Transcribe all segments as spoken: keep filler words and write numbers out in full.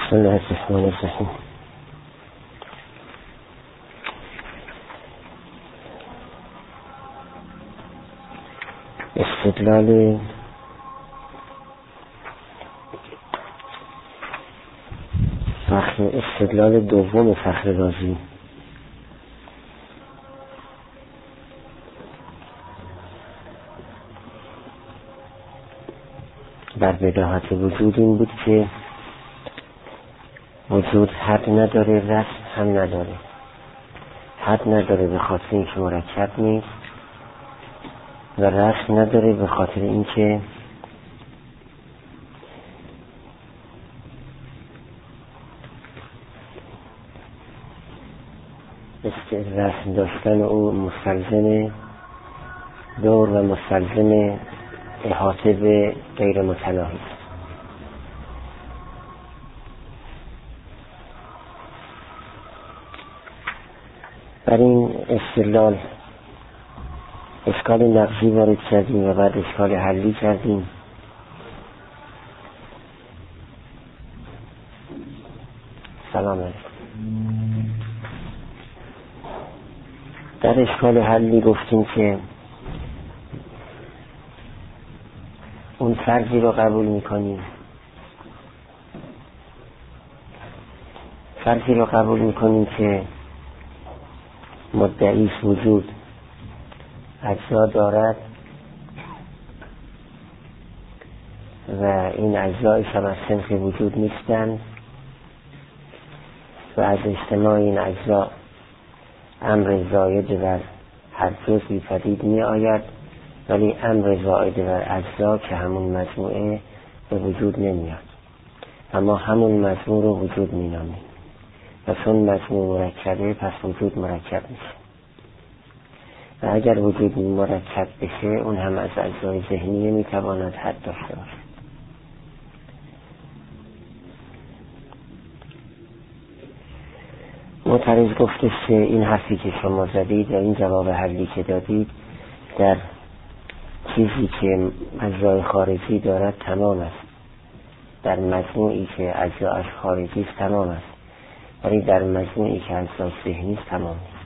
بسم الله الرحمن الرحیم. استدلال فخر استدلال دوم فخر رازی بر بداهت وجود این بود که وجود حد نداره، رسم هم نداره. حد نداره به خاطر اینکه مرکب نیست و رسم نداره به خاطر اینکه رسم داشتن او مستلزم دور و مستلزم احاطه به غیر متناهی. بر این استدلال اشکال نقضی وارد کردیم و بعد اشکال حلی کردیم. سلام علیکم. در اشکال حلی گفتیم که اون فرضی رو قبول میکنیم فرضی رو قبول میکنیم که مدعی وجود اجزا دارد و این اجزایش هم از صنف وجود نیستند و از اجتماع این اجزا امر زاید بر هر جزئی پدید می آید، ولی امر زاید بر اجزا که همون مجموعه به وجود نمیاد، اما همون مجموع رو وجود می نامیم و چون مجموع مرکبه پس وجود مرکب میشه و اگر وجود مرکب بشه اون هم از اجزای ذهنی میتواند حد داشته باشه. معترض گفتش که این حرفی که شما زدید و این جواب حلی که دادید در چیزی که اجزای خارجی دارد تمام است، در مجموعی که اجزاش خارجی است تمام است، ولی در مجموعی که اجزاش ذهنی است تمام است.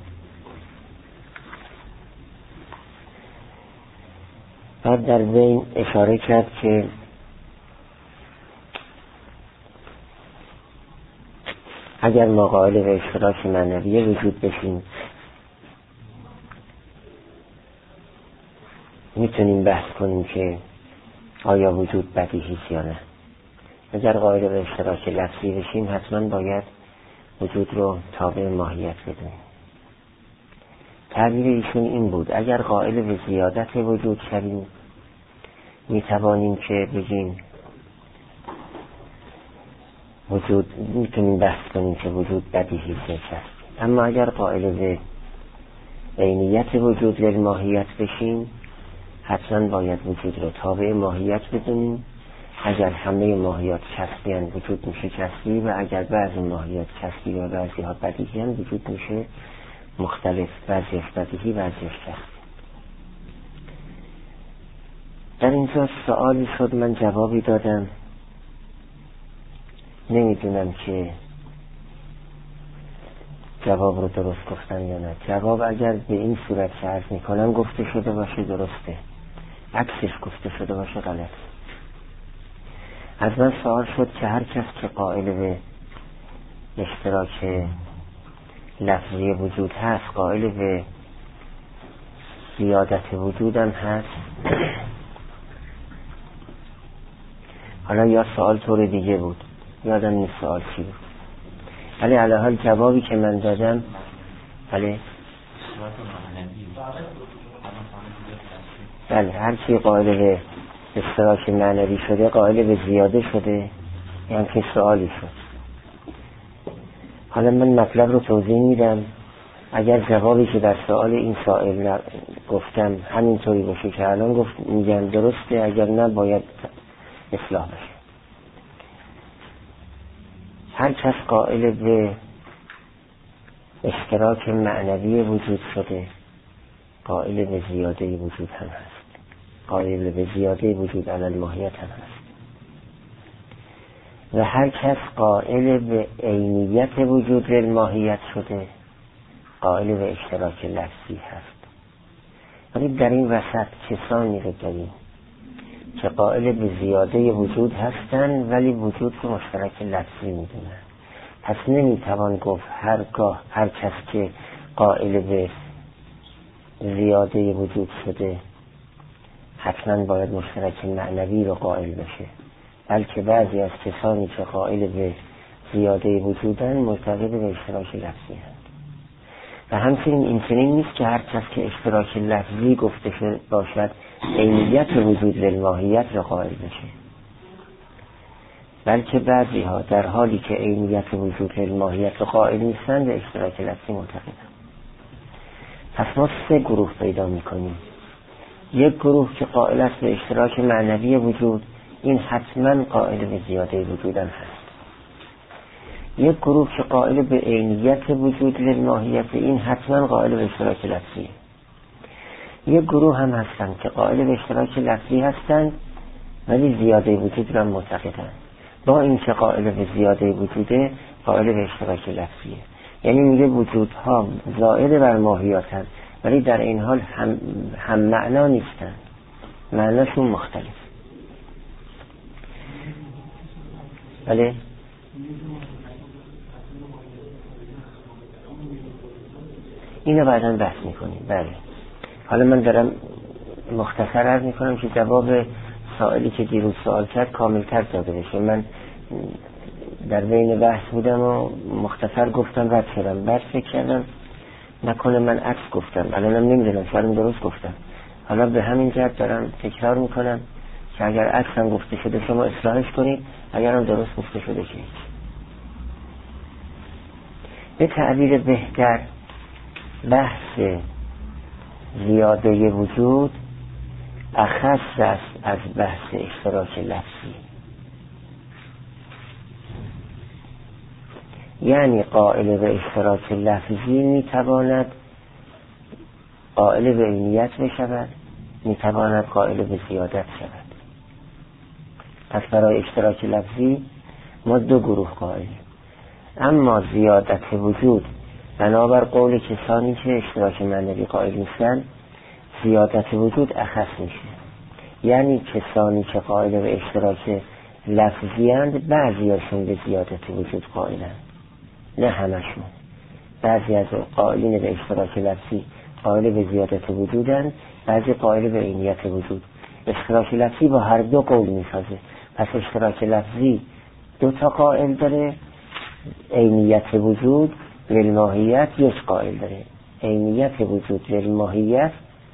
بعد در بین اشاره کرد که اگر ما قائل به اشتراک معنوی وجود بشیم میتونیم بحث کنیم که آیا وجود بدیهی است یا نه. اگر قائل به اشتراک لفظی بشیم حتما باید وجود رو تابع ماهیت بدونیم. تعبیر ایشون این بود اگر قائل به زیادت وجود شویم میتوانیم که بگیم وجود، میتونیم بحث کنیم که وجود بدیهی است. اما اگر قائل به عینیت وجود یا ماهیت بشیم حتما باید وجود رو تابع ماهیت بدونیم. اگر همه ماهیات کسبی هستند وجود میشه کسبی و اگر بعضی ماهیات کسبی و بعضی ها بدیهی هستند وجود میشه مختلف، بعضیش بدیهی بعضیش کسبی. در اینجا سوالی شد، من جوابی دادم، نمیدونم که جواب رو درست گفتم یا نه. جواب اگر به این صورت که عرض میکنم گفته شده باشه درسته، عکسش گفته شده باشه غلط. از من سوال شد که هر کس که قائل به اشتراک لفظی وجود هست قائل به زیادت وجودم هست. حالا یا سوال طور دیگه بود، یادم نیست سوال چی بود، ولی علی حال جوابی که من دادم بله بله هر کی قائل به اشتراک معنوی شده قائل به زیاده شده، یعنی که سوالی شد. حالا من مطلب رو توضیح میدم. اگر جوابی که در سوال این سائل گفتم همینطوری باشه که الان گفت میگم درسته، اگر نه باید اصلاح بشه. هر کس قائل به اشتراک معنوی وجود شده قائل به زیاده وجود هم هست، قائل به زیاده وجود علی الماهیت هم هست. و هر کس قائل به عینیت وجود للماهیت شده قائل به اشتراک لفظی هست. ولی در این وسط کسانی رو داریم که قائل به زیاده وجود هستن ولی وجود رو مشترک لفظی میدونن. پس نمیتوان گفت هرگاه هر کس که قائل به زیاده وجود شده حتما باید مشترک معنوی رو قائل بشه، بلکه بعضی از کسانی که قائل به زیاده وجودن معتقد به اشتراک لفظی هست. و همچنین این چنین نیست که هر کس که اشتراک لفظی گفته شده باشد عینیت وجود للماهیت را قائل بشه، بلکه بعضی ها در حالی که عینیت وجود للماهیت را قائل نیستند به اشتراک لفظی معتقدند. پس ما سه گروه پیدا میکنیم. یک گروه که قائل است به اشتراک معنوی وجود، این حتما قائل به زیاده وجودن هست. یک گروه که قائل به عینیت وجود للماهیت، این حتما قائل به اشتراک لفظی. یک گروه هم هستند که قائل به اشتراک لفظی هستند ولی زیاده وجود را معتقدند. با این که قائل به زیاده وجوده قائل به اشتراک لفظیه، یعنی میگه وجودها زائد بر ماهیت هست ولی در این حال هم, هم معنا نیستند، معناشون مختلف. بله اینو بعداً بحث میکنیم. بله حالا من دارم مختصر عرض میکنم که جواب سائلی که دیروز سوال کرد کاملتر داده بشه. من در بین بحث بودم و مختصر گفتم رد شدم، بعد فکر کردم نکنه من عکس گفتم، الانم نمیدونم شاید درست گفتم. حالا به همین جهت دارم تکرار میکنم که اگر عکس هم گفته شده شما اصلاحش کنید، اگر هم درست گفته شده که به تعبیر بهتر بحث زیاده وجود اخص است از بحث اشتراک لفظی. یعنی قائل به اشتراک لفظی میتواند قائل به عینیت بشود، میتواند قائل به زیادت شود. پس برای اشتراک لفظی ما دو گروه قائلیم. اما زیادت وجود بنابر قول کسانی که اشتراک معنوی قائل نیستند زیادت وجود اخص میشه. یعنی کسانی که قائل به اشتراک لفظی اند بعضیاشون به زیادت وجود قائلند، نه همشون. بعضی از قائلین به اشتراک لفظی قائل به زیادت وجودند، بعضی قائل به عینیت وجود. اشتراک لفظی با هر دو قول میسازه. پس اشتراک لفظی دو تا قائل داره، عینیت وجود للماهیت یک قائل داره. عینیت وجود للماهیت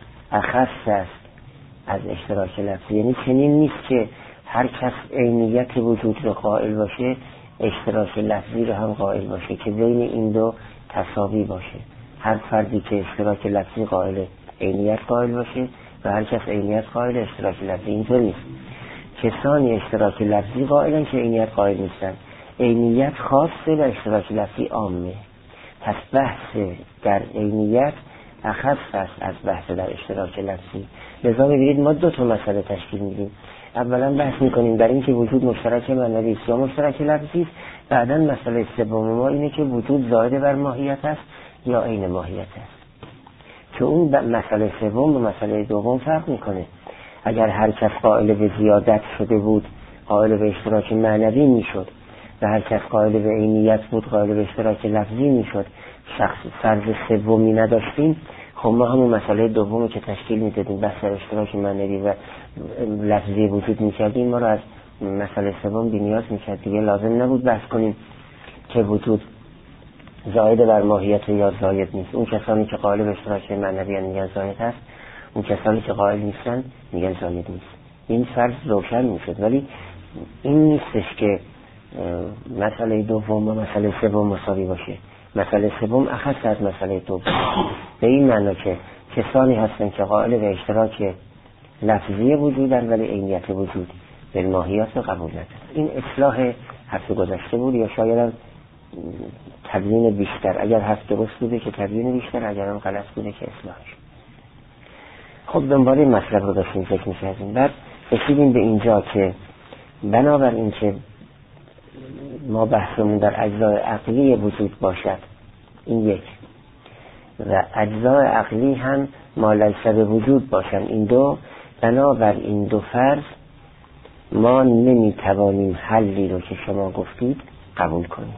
اخص است از اشتراک لفظی. یعنی چنین نیست که هر کس عینیت وجود رو قائل باشه اشتراک لفظی رو هم قائل باشه، که بین این دو تساوی باشه. هر فردی که اشتراک لفظی قائل عینیت قائل باشه و هر کس عینیت قائل اشتراک لفظی. اینطور نیست. کسانی اشتراک لفظی قائلن که عینیت قائل نیستن. عینیت خاصه و اشتراک لفظی عامه. پس بحث در عینیت اخص است از بحث در اشتراک لفظی. لذا می‌بینید ما دو تا مسئله تشکیل میدیم. اولا بحث میکنیم در این که وجود مشترک معنوی است یا مشترک لفظی است. بعداً مسئله سوم ما اینه که وجود زائد بر ماهیت است یا عین ماهیت است. که اون مسئله سوم و مسئله دوم فرق میکنه. اگر هر کس قائل به زیادت شده بود قائل به اشتراک معنوی میشد و هر کس قائل به عینیت بود قائل به اشتراک لفظی میشد، شخص فرض سومی نداشتیم. خب ما همون مسئله دومی که تشکیل میدادیم بحث اشتراک معنوی و لفظی وجود میکردیم ما رو از مسئله سوم بی‌نیاز میکرد. دیگه لازم نبود بحث کنیم که وجود زائد بر ماهیت یا زائد نیست. اون کسانی که قائل به اشتراک معنوی میگن زائد هست، اون کسانی که قائل نیستن میگن زائد نیست. این فرض روشن میشد. ولی این نیستش که مسئله دوم و مسئله سوم مساوی باشه. مسئله سوم اخص از مسئله دوم. به این معنی که کسانی هستن که قائل به اشتراک لفظی وجودن ولی عینیت وجود به ماهیت رو قبول ندارن. این اصلاح حرف گذشته بود یا شاید تبیین بیشتر. اگر حرف درست بوده که تبیین بیشتر، اگر هم غلط بوده که اصلاحش. خب دنبال این مطلب رو داشتیم فکر می‌کردیم. بعد رسیدیم به اینجا که بنابراین که ما بحثمون در اجزای عقلی وجود باشد، این یک، و اجزای عقلی هم ما لیس به وجود باشن، این دو. بنابر این دو فرض ما نمیتوانیم حلی رو که شما گفتید قبول کنیم.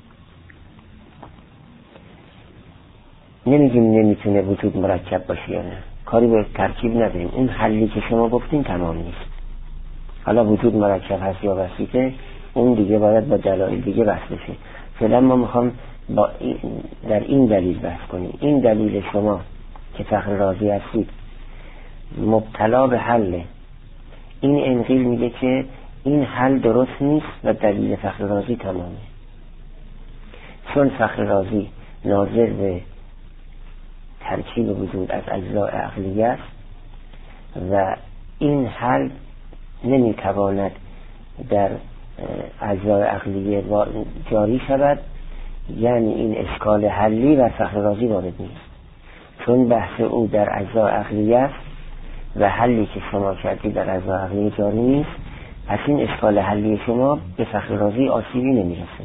نمیگیم نمیتونه وجود مرکب باشه یا نه، کاری به ترکیب نداریم، اون حلی که شما گفتین تمام نیست. حالا وجود مرکب هست یا بسیطه، اون دیگه باید با دلایل دیگه بحث بشه. فعلا ما میخوام با این در این دلیل بحث کنیم. این دلیل شما که فخر رازی هستید مبتلا به حله. این انقیل میگه که این حل درست نیست و دلیل فخر رازی تمامه، چون فخر رازی ناظر به ترکیب وجود از اجزای عقلی است و این حل نمیتواند در اجزای عقلیه جاری شود، یعنی این اشکال حلی و فخر رازی وارد نیست، چون بحث او در اجزای عقلیه است و حلی که شما کردید در اجزای عقلیه جاری نیست. پس این اشکال حلی شما به فخر رازی آسیبی نمیرسه.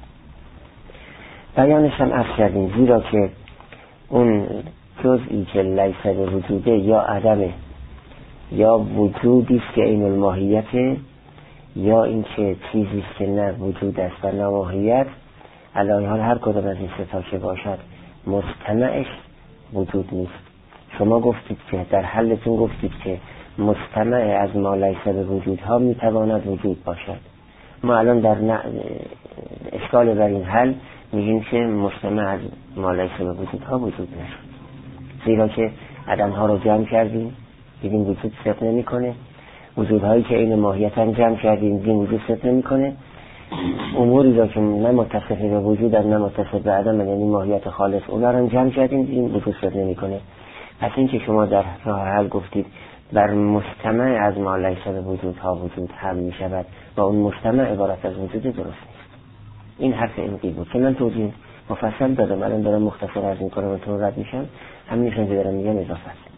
بیانش هم عرض کردیم، زیرا که اون جزئی که لیس به وجوده یا عدمه یا وجودی است که عین الماهیته یا این که چیزی است که نه وجود است و نه ماهیت، علی حال هر کدام از این ستا که باشد مستمعش وجود نیست. شما گفتید که در حلتون گفتید که مستمع از ما لیس به وجودها میتواند وجود باشد. ما الان در ن... اشکال بر این حل میگیم که مستمع از ما لیس به وجودها وجود نشد، زیرا که عدم ها رو جمع کردیم دیدیم وجود صدق نمی کنه، وجودهایی که این ماهیت هم جمع کردیم دیدیم وجود صدق نمی کنه، اموری را که نه متصف به وجود نه متصف به عدم یعنی ماهیت خالص اونا رو جمع کردیم دیدیم وجود صدق نمی کنه. پس این که شما در راه حل گفتید بر مستمع از ما لیس به وجودها وجود هم می شود و اون مستمع عبارت از وجود درست نیست. این حرف انقیل بود که من توضیح مفصل دادم، الان دارم مختصر از این کارم تو رد میشم، هم نیشون که دارم میگم اضافه است.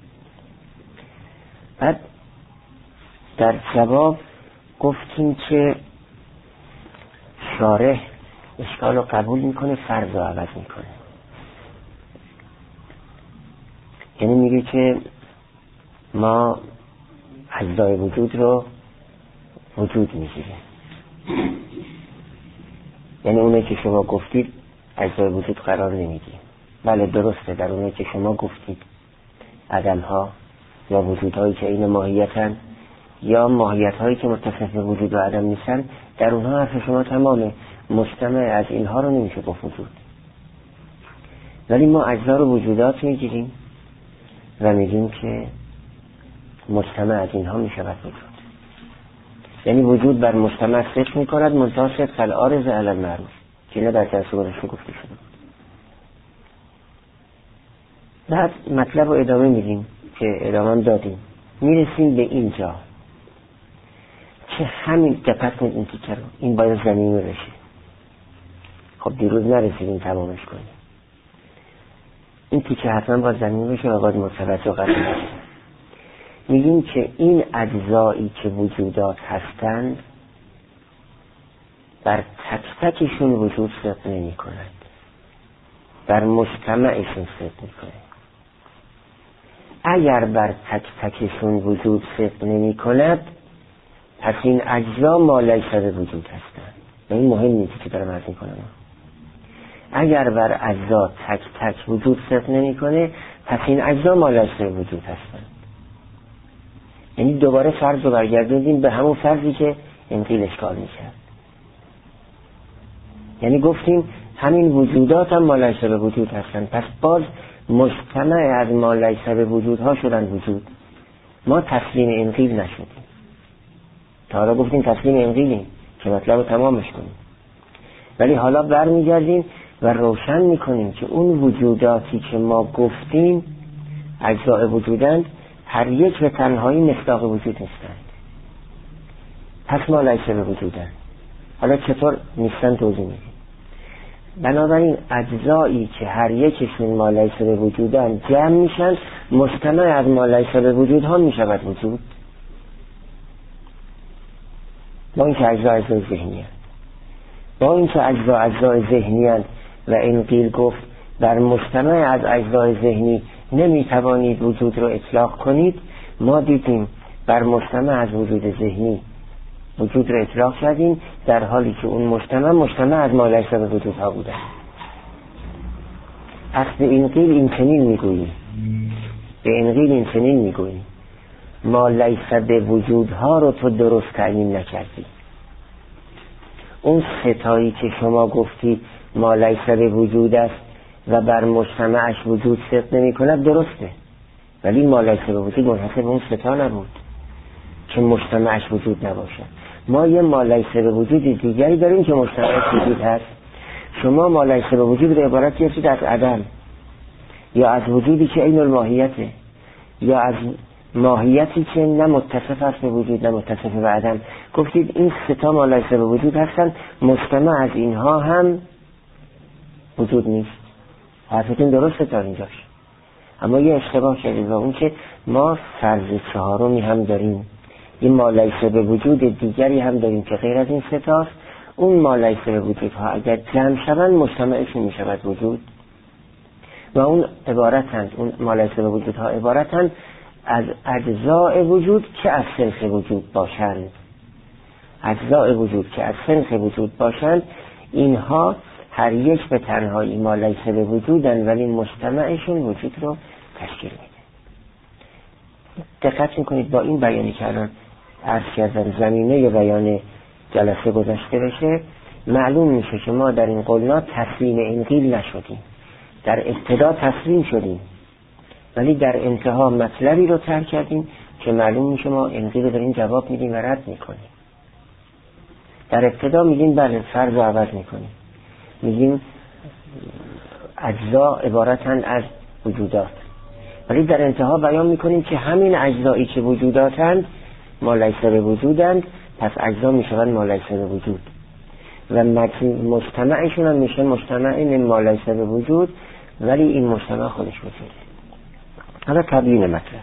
بعد در جواب گفتیم که شارح اشکال رو قبول میکنه، فرض رو عوض میکنه. یعنی میگه که ما اجزای وجود رو وجود میگیره، یعنی اونه که شما گفتید اجزای وجود قرار نمیدیم. بله درسته، در اونه که شما گفتید عدم ها یا وجودهایی که این ماهیتن یا ماهیت هایی که متصف به وجود و عدم نیستن، در اونها حرف شما تمامه، مستمع از اینها رو نمیشه گفت وجود. ولی ما اجزا رو وجودات میگیریم و میگیم که مستمع از اینها میشود وجود، یعنی وجود بر مستمع صدق میکند منتها صدق العارض علی المعروف که نه در جلسه گذشته گفته شده. بعد مطلب رو ادامه میدیم که ادامه دادیم، میرسیم به اینجا که همین دقت کنید این تیکه رو، این باید زمینی بشه. خب دیروز نرسیدیم تمامش کنیم، این تیکه حتما باید زمینی بشه و باید متوجه قرار بشه. میگیم که این اجزایی که وجودات هستند بر تک تکشون وجود صدق نمی کند، بر مجتمعشون صدق می کند. اگر بر تک تکشون وجود صدق نمی کند پس این اجزا ما لیس به وجود هستند. و این مهم نیست که دارم عرض می کنم. اگر بر اجزا تک تک وجود صدق نمی کنه پس این اجزا ما لیس به وجود هستند. یعنی دوباره فرض رو برگردوندیم به همون فرضی که انقیل اشکال میکرد. یعنی گفتیم همین وجودات هم ما لیس به وجود هستن، پس باز مجتمع از ما لیس به وجودها شدن وجود. ما تسلیم انقیل نشدیم، تا حالا گفتیم تسلیم انقیلیم که مطلب رو تمامش کنیم، ولی حالا برمیگردیم و روشن میکنیم که اون وجوداتی که ما گفتیم اجزای وجودند هر یک به تنهایی مصداق وجود نیستند، پس ما لیس به وجودند. حالا چطور نیستن توضیح میدیم. بنابراین اجزایی که هر یکشون ما لیس به وجودند جمع میشن، مجتمع از ما لیس به وجود ها میشود وجود، با این که اجزا اجزای ذهنی هست. با اینکه اجزا اجزای ذهنی هستند و این قیل گفت در مجتمع از اجزای ذهنی نمیتوانید وجود رو اطلاق کنید، ما دیدیم بر مجتمع از وجود ذهنی وجود رو اطلاق کردیم، در حالی که اون مجتمع مجتمع از ما لیس به وجودها بوده. اصل این قیل این چنین میگوییم، به این قیل این چنین میگوییم ما لیس به وجودها رو تو درست تعیین نکردی. اون ستایی که شما گفتی ما لیس به وجود است و بر مجتمعش وجود صدق نمی کند درسته، ولی ما لیس به وجود منحصر به اون ستا نبود که مجتمعش وجود نباشه. ما یه ما لیس به وجود دیگری داریم که مجتمعش وجود هست. شما ما لیس به وجود رو عبارت کردید از عدم، یا از وجودی که عین الماهیته، یا از ماهیتی که نه متصف است به وجود نه متصف به عدم. گفتید این ستا ما لیس به وجود هستن، مجتمع از اینها هم وجود نیست. حرفتون درسته تا اینجاش، اما یه اشتباه کردید و اون که ما فرض چهارمی هم داریم، یه ما لیس به وجود دیگری هم داریم که غیر از این ستاست. اون ما لیس به وجودها اگر جمع شوند مجتمعشون می شود وجود، و اون عبارتند، اون ما لیس به وجودها عبارتند از اجزاء وجود که از صنف وجود باشند. اجزاء وجود که از صنف وجود باشند، اینها هر یک به تنهایی ما لیس به وجودن، ولی مجتمعشون وجود رو تشکیل میده. دقت میکنید با این بیانی که الان عرض کردن زمینه بیان جلسه گذشته بشه، معلوم میشه که ما در این قولنا تسلیم این قیل نشدیم. در ابتدا تسلیم شدیم ولی در انتها مطلبی رو ترک کردیم که معلوم میشه ما این قیل رو داریم جواب میدیم و رد میکنیم. در ابتدا میگیم بله فرض رو عوض میکنیم، میگیم اجزا عبارتن از وجودات، ولی در انتها بیان میکنیم که همین اجزایی که وجوداتند ما لیس به وجودند، پس اجزا میشوند ما لیس به وجود و مجتمعشون هم میشه مجتمع این ما لیس به وجود، ولی این مجتمع خودش وجوده. حالا تبیین مطلب.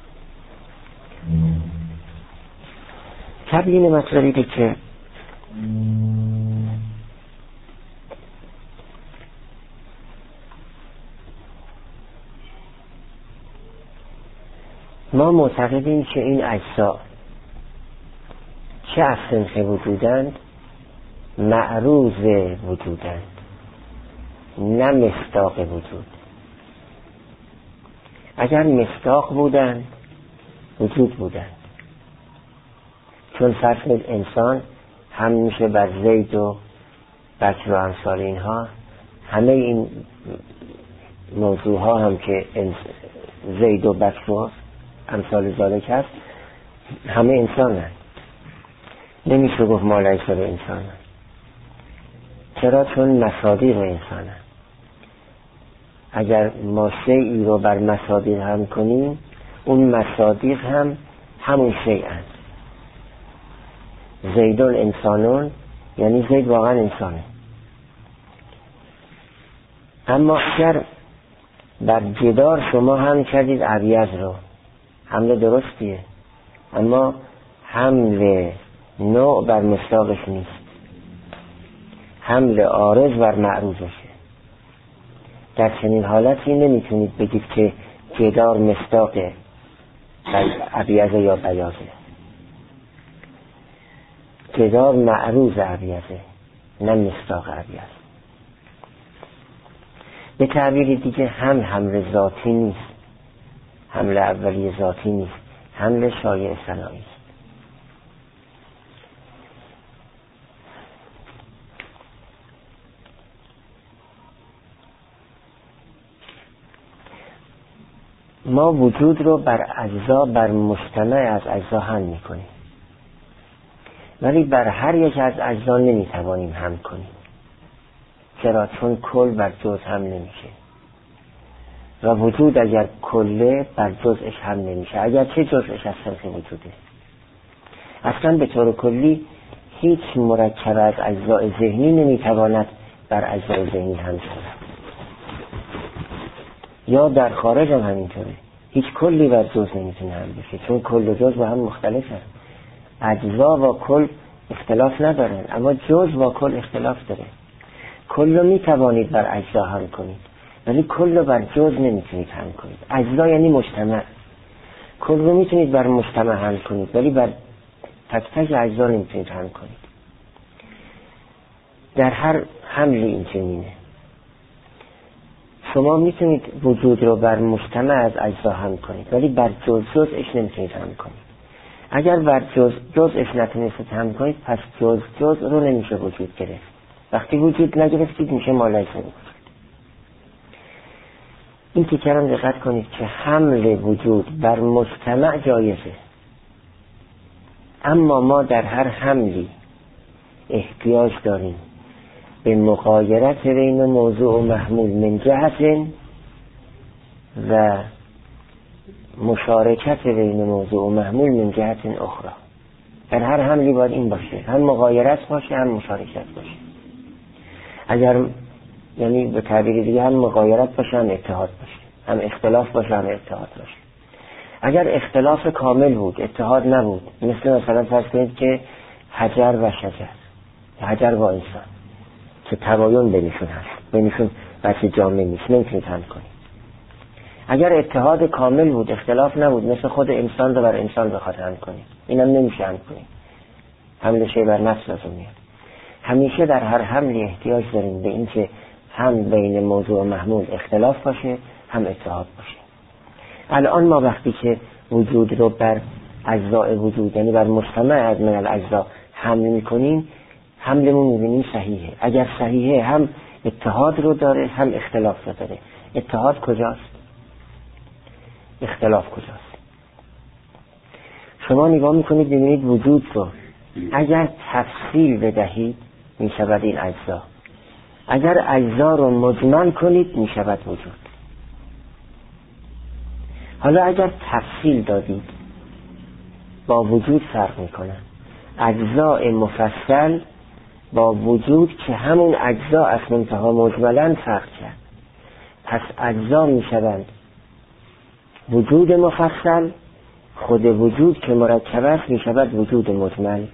تبیین مطلبی که ما معتقدیم که این اجزا چه از صنف وجودند، معروض وجودند، نه مصداق وجود. اگر مصداق بودند وجود بودند، چون فرض انسان هم میشه بر زید و بکر و امثال اینها، همه این موضوع ها هم که زید و بکر و امثال ذالک هست همه انسان هست. نمیشه گفت ما لیس به انسان هست. چرا؟ چون مصادیق انسان هست. اگر ما شیئی رو بر مصادیق هم کنیم، اون مصادیق هم همون شیء هست. زیدون انسانون یعنی زید واقعا انسانه. اما اگر بر جدار شما هم کردید عویض رو، حمله درستیه، اما حمله نوع بر مصداقش نیست، حمله عارض بر معروضشه. در چنین حالتی نمیتونید بگید که جدار مصداق عویض یا بیاضه. جدار معروض عویضه نه مصداق عویض. به تعبیر دیگه هم حمله ذاتی نیست، حمله اولی ذاتی نیست، حمله شایع صناعی است. ما وجود رو بر اجزا، بر مجتمع از اجزا هم میکنیم، ولی بر هر یک از اجزا نمیتوانیم هم کنیم. چرا؟ چون کل بر جز هم نمیشه و وجود اگر کله بر جزش هم نمیشه، اگر چه جزش از صنف وجوده. اصلا به طور کلی هیچ مرکب از اجزای ذهنی نمیتواند بر اجزای ذهنی هم شود، یا در خارج هم همینطوره. هیچ کلی بر جز نمیتونه هم بشه، چون کل و جز با هم مختلف هست. اجزا و کل اختلاف ندارن، اما جز با کل اختلاف داره. کل رو میتوانید بر اجزا هم کنید، ولی کل رو بر جز نمیتونید هم کنید. اجزا یعنی مجتمع. کل رو میتونید بر مجتمع هم کنید، ولی بر تک تک اجزا نمیتونید هم کنید. در هر حملی این چنینه. شما میتونید وجود رو بر مجتمع از اجزا هم کنید، ولی بر جز جزش نمیتونید هم کنید. اگر بر جز جزش نتونستید هم کنید، پس جز جز رو نمیشه وجود گرفت. وقتی وجود نگرفتید میشه مالک وجود. این تیکه رو دقت کنید که حمل وجود بر مجتمع جایزه، اما ما در هر حملی احتیاج داریم به مغایرت بین موضوع و محمول من جهت و مشارکت بین موضوع و محمول من جهت اخرى. در هر حملی باید این باشه، هم مغایرت باشه هم مشارکت باشه. اگر یعنی به تعبیر دیگه هم مغایرت باشه هم اتحاد باشه، هم اختلاف باشه هم اتحاد باشه. اگر اختلاف کامل بود اتحاد نبود، مثل مثلا فرض کنید که حجر و شجر، حجر با انسان که تباین بینشون هست، بینشون بچه جامعه نیست، نمیتونید هم کنید. اگر اتحاد کامل بود اختلاف نبود، مثل خود انسان رو بر انسان بخواد هم کنید، اینم نمیشه هم کنید، حمل شی بر نفس لازم میاد. همیشه در هر حملی احتیاج داریم به این که هم بین موضوع و محمول اختلاف باشه هم اتحاد باشه. الان ما وقتی که وجود رو بر اجزاء وجود یعنی بر مجتمع از من الاجزا حمل میکنیم، حملمون میبینیم صحیحه. اگر صحیحه هم اتحاد رو داره هم اختلاف رو داره. اتحاد کجاست؟ اختلاف کجاست؟ شما نگاه میکنید ببینید وجود رو اگر تفصیل بدهید میشود این اجزا، اگر اجزا رو مجمل کنید میشود وجود. حالا اگر تفصیل دادید با وجود فرق میکنن. اجزاء مفصل با وجود که همون اجزا از منتها مجملن فرق کرد، پس اجزا میشوند وجود مفصل، خود وجود که مرکب است میشود وجود مجمل.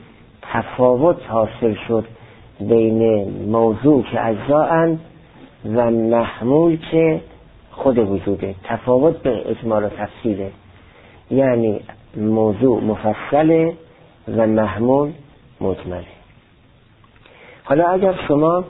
تفاوت حاصل شد بین موضوع که اجزاءن و محمول که خود وجوده. تفاوت به اجمال و تفصیله، یعنی موضوع مفصله و محمول مجمله. حالا اگر شما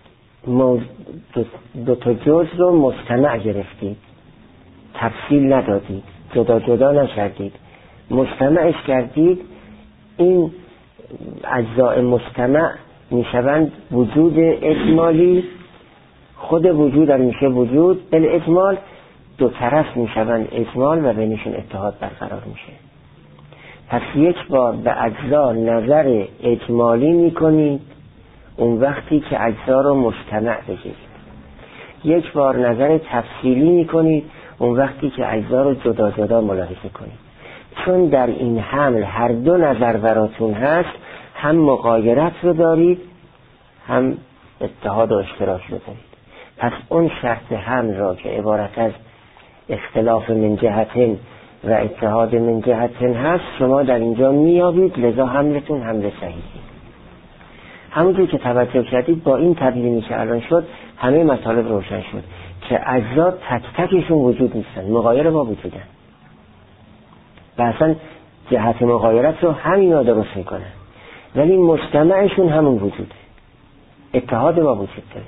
دو, دو تا جز رو مجتمع گرفتید، تفصیل ندادید، جدا جدا نکردید، مجتمعش کردید، این اجزاء مجتمع میشوند وجود اجمالی. خود وجود هم میشه وجود بالاجمال، دو طرف میشوند اجمال و بینشون اتحاد برقرار میشه. پس یک بار به اجزا نظر اجمالی میکنید اون وقتی که اجزا رو مجتمع بگیرید، یک بار نظر تفصیلی میکنید اون وقتی که اجزا رو جدا جدا ملاحظه کنید. چون در این حمل هر دو نظر براتون هست، هم مغایرت رو دارید هم اتحاد و اشتراک رو دارید. پس اون شرط حمل را که عبارت از اختلاف من جهتین و اتحاد من جهتین هست شما در اینجا میابید، لذا حملتون حمل صحیحی. همونجور که توجه کردید با این تبیینی که الان شد همه مطالب روشن شد که اجزا تک تکشون وجود نیستن، مغایر با وجودن و اصلا جهت مغایرت رو همینا درست میکنن، ولی مجتمعشون همون وجوده، اتحاد با وجود داره.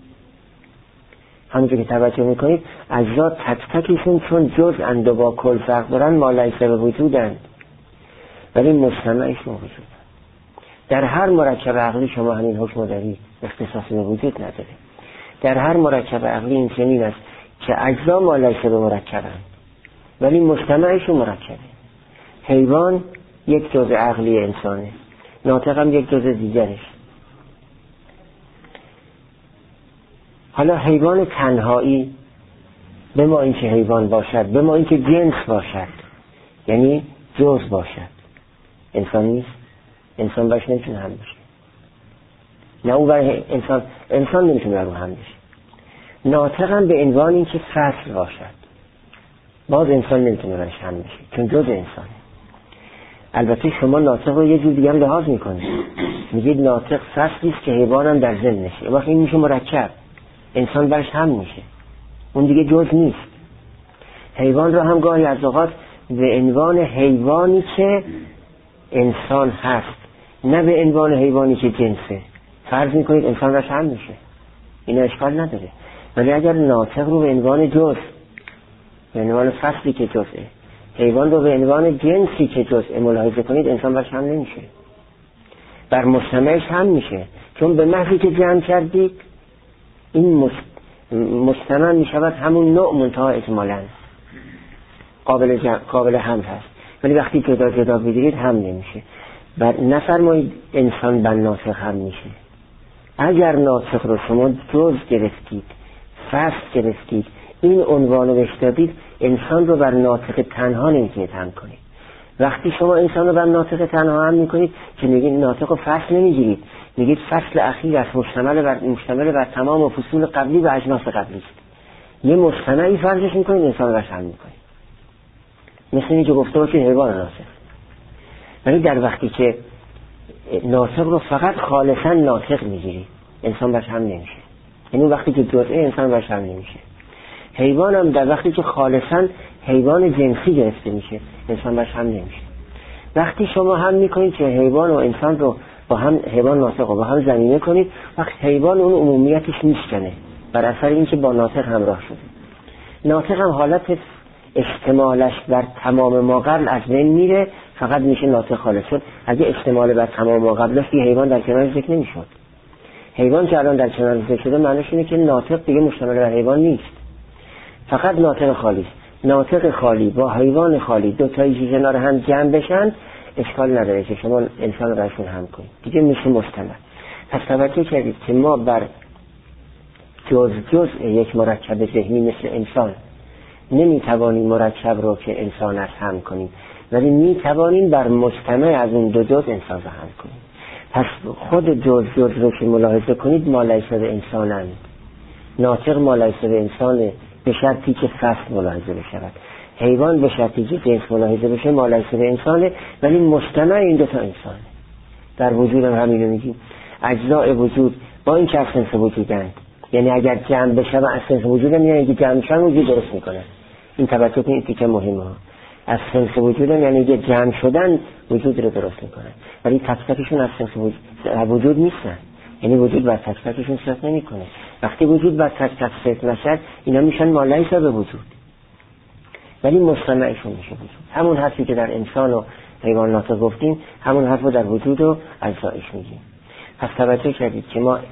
همونجور که توجه میکنید اجزا تک تکشون چون جز اند و با کل فرق دارن ما لیس به وجودن، ولی مجتمعشون وجود. در هر مرکب عقلی شما همین حکم دارید، اختصاصی به وجود نداره. در هر مرکب عقلی این چنین است که اجزا ما لیس به مرکبن ولی مجتمعشون مرکبه. حیوان یک جزء عقلی انسانه، ناطق هم یک جزء دیگرش. حالا حیوان تنهایی به ما اینکه حیوان باشد، به ما اینکه جنس باشد، یعنی جز باشد، انسان نیست. انسان باش نمیتونه هم بشه، نه اون برای انسان انسان نمیتونه برای هم بشه. ناطق هم به عنوان اینکه فصل باشد، باز انسان نمیتونه برش هم بشه چون جز انسانه. البته شما ناطق رو یه جور دیگه هم لحاظ میکنید، میگید ناطق فصلی است که حیوان هم در ضمنشه. وقتی این میشه مرکب، انسان برش هم میشه، اون دیگه جز نیست. حیوان رو هم گاهی از اوقات به عنوان حیوانی که انسان هست، نه به عنوان حیوانی که جنسه، فرض میکنید انسان برش هم میشه، این اشکال نداره. ولی اگر ناطق رو به عنوان جز، به عنوان فصلی که جزه، حیوان رو به عنوان جنسی که جزء ملاحظه کنید، انسان برش هم نمیشه، بر مجتمعش هم میشه. چون به محضی که جمع کردید این مجتمع میشود همون نوع منتها اجمالاً قابل, جمع، قابل هم هست. ولی وقتی جدا جدا بگیرید هم نمیشه. و نفرمایید انسان بر ناطق هم میشه. اگر ناطق رو شما جز گرفتید، فصل گرفتید، این عنوان رو بهش دادید، انسان رو بر ناطق تنها نمیتونید هم کنید. وقتی شما انسان رو بر ناطق تنها هم میکنید که میگید ناطق رو فصل نمیگیرید، میگید فصل اخیر است، مشتمل بر مشتمل بر تمام فصول قبلی و اجناس قبلی است. یه مجتمعی فرضش میکنید، انسان رو هم میکنید. مثل اینی که گفته باشید حیوان ناطق. ولی در وقتی که ناطق رو فقط خالصا ناطق میگیرید، انسان برش هم نمیشه. یعنی وقتی که جزء انسان برش هم نمیشه. حیوان هم در وقتی که خالصا حیوان جنسی گرفته میشه، انسان برش هم نمیشه. وقتی شما هم میکنید که حیوان و انسان رو با هم، حیوان ناطق رو با هم ضمیمه کنید، وقتی حیوان اون عمومیتش میشکنه بر اثر اینکه با ناطق همراه شده. ناطق هم حالت اشتمالش بر تمام ما قبل از بین میره، فقط میشه ناطق خالص شد. اگه اشتمال بر تمام ما قبل است، حیوان در کنار ذکر نمیشد. حیوان که الان در کنار ذکر شده معنیش اینه که ناطق دیگه مشتمل بر حیوان نیست، فقط ناطق خالی است. ناطق خالی با حیوان خالی دو تایی کنار هم جمع بشن، اشکال نداره که شما انسان رو برشون هم کنید، دیگه میشه مشتمل. پس توجه کردید که ما بر جز جز یک مرکب ذهنی مثل انسان نمیتوانیم مرکب رو که انسان است هم کنیم، ولی میتوانیم بر مجتمع از اون دو جز انسان رو هم کنیم. پس خود جز جز رو که ملاحظه کنید ما لیس به انسانند، ناطق ما لیس به انسان به شرطی که فصل ملاحظه بشود، حیوان به شرطی که جنس ملاحظه بشه ما لیس به انسانه، ولی مجتمع این دو تا انسانه. در وجود هم همینو میگیم، اجزاء وجود با این که از سنس وجودند، یعنی اگر جمع بشه از سنس وجود هم، یعنی که جمع شدن وجود درست میکنه. این توجه کنید که مهمه، از سنس وجود هم یعنی که جمع شدن وجود رو درست میکنه، ولی تک تکشون از سنس وجود, وجود نیستن، یعنی وجود بر تک تکشون صرف نمیکنه. وقتی وجود بر تک تک صرف نشد، اینا میشن ما لیس به وجود، ولی مجتمعشون میشه وجود. همون حرفی که در انسان و حیوانات گفتیم، همون حرف رو در وجود و اجزایش میگیم. پس توجه کردید که ما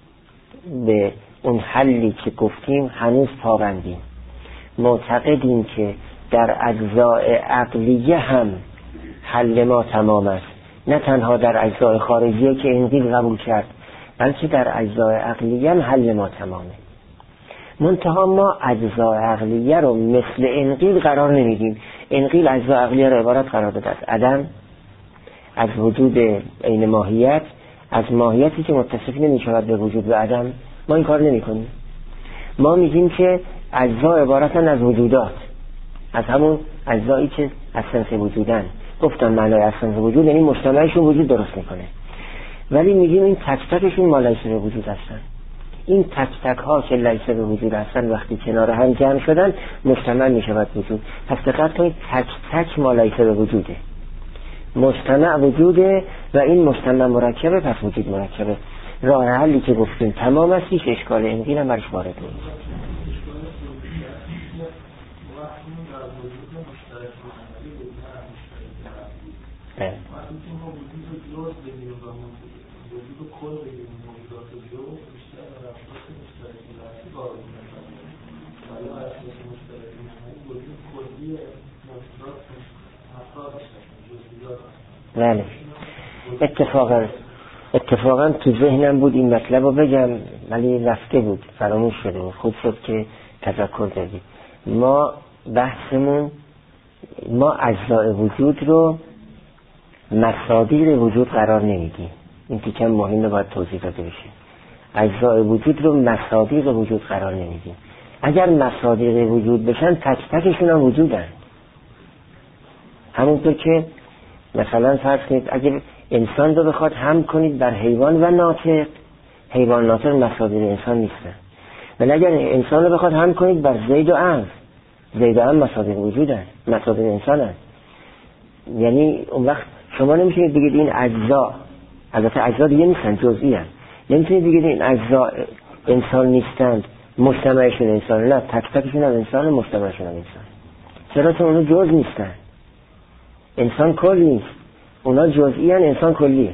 به اون حلی که گفتیم هنوز پابندیم، معتقدیم که در اجزای عقلیه هم حل ما تمام است، نه تنها در اجزای خارجیه که انقیل قبول کرد، بلکه در اجزای عقلیه هم حل ما تمامه. منتها ما اجزای عقلیه رو مثل انقیل قرار نمیدیم. انقیل اجزای عقلیه رو عبارت قرار داده از عدم، از وجود عین ماهیت، از ماهیتی که متصف نمی شود به وجود و عدم. ما این کار نمی کنیم. ما میگیم که اجزا عبارتن از وجودات، از همون اجزایی که از سنس وجودن. گفتم معنای از سنس وجود یعنی مجتمعشون وجود درست میکنه، ولی میگیم این تک تکشون ما لیس به وجود هستن. این تک تک ها که لیس به وجود هستن وقتی کنار هم جمع شدن مجتمع میشود وجود. پس دقت کنید، تک تک ما لیس به وجوده، مجتمع وجوده و این مجتمع مرکبه، پس وجود مرکبه. راه حلی که گفتیم تمام است، هیچ اشکال انقیل هم برش وارد نیست. بله. بله. اتفاقا اتفاقا تو ذهنم بود این مطلب رو بگم ولی رفته بود، فراموش شده بود. خوب شد که تذکر دادید. ما بحثمون، ما اجزای وجود رو مصادیق وجود قرار نمیدیم. این تیکه مهمه، باید توضیح داده بشه. اجزای وجود رو مصادیق وجود قرار نمیدیم. اگر مصادیق وجود بشن تک تکشون هم وجودن. همونطور که مثلا فرض کنید اگه انسان رو بخواد هم کنید بر حیوان و ناطق، حیوان ناطق مصادر انسان نیستن، ولی اگر انسان رو بخواد هم کنید بر زید و عمرو، زید و عمرو مصادر وجودن، مصادر انسانن. یعنی اون وقت شما نمیتونید بگید این اجزا، البته اجزا دیگه نیستن، جزئی هستند، نمیتونید بگید این اجزا انسان نیستند، مجتمعشون انسان، نه، تک تکشون هم انسان، مجتمعشون هم انسان. چرا؟ چون اونا جز نیستن، انسان کل نیست، اونا جزئی هستند، انسان کلیه.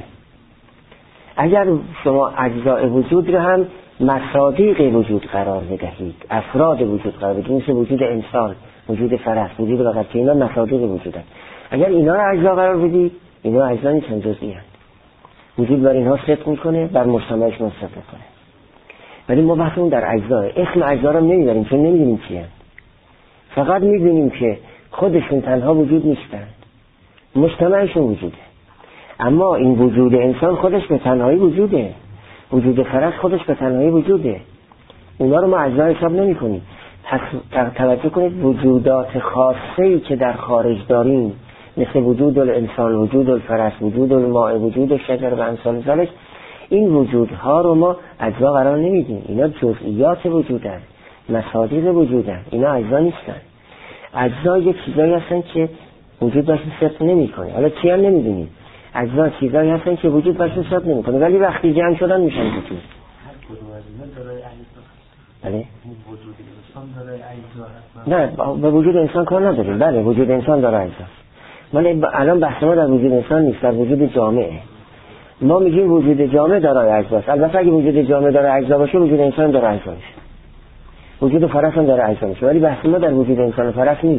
اگر شما اجزای وجود رو هم مصادیق وجود قرار بدهید، افراد وجود قرار بدهید، مثل وجود انسان، وجود فرس، وجود بقیه، اینا مصادیق وجودن. اگر اینا رو اجزا قرار بدید، اینا اجزا نیستن، جزئی هستند. وجود بر اینها صدق میکنه، بر مجتمعش صدق میکنه. ولی ما بحثمون در اجزا، اسم اجزا رو نمیبریم چون نمیدونیم چیه، فقط میدونیم که خودشون تنها وجود نیستن، مجتمعشون وجوده. اما این وجود انسان خودش به تنهایی وجوده، وجود فرس خودش به تنهایی وجوده، اونا رو ما اجزا حساب نمی کنیم. پس توجه کنید وجودات خاصه‌ای که در خارج داریم، مثل وجود الانسان، وجود الفرس، وجود الماء، وجود الشجر و امثال ذلک، این وجودها رو ما اجزا قرار نمیدیم، اینا جزئیات وجودن، مصادیق وجودن، اینا اجزا نیستن. اجزا یک چیزایی هستن که وجود برشون صدق نمیکنه. حالا چی هم نمیدونیم، اجزا چیزایی هستن که وجود برشون صدق نمیکنه، ولی وقتی جمع شدن میشن وجود. هر کدوم از اینا دارای اجزا. بله؟ وجود انسان دارای اجزا هست. نه، به وجود انسان کار نداریم. بله، وجود انسان داره اجزا. ولی الان بحث ما در وجود انسان نیست، در وجود جامعه. ما میگیم وجود جامعه دارای اجزاست. البته اگه وجود جامعه داره اجزا باشه، وجود انسان داره اجزا میشه، وجود فرس هم داره اجزا میشه. ولی بحث ما در وجود انسان و فرس نیست،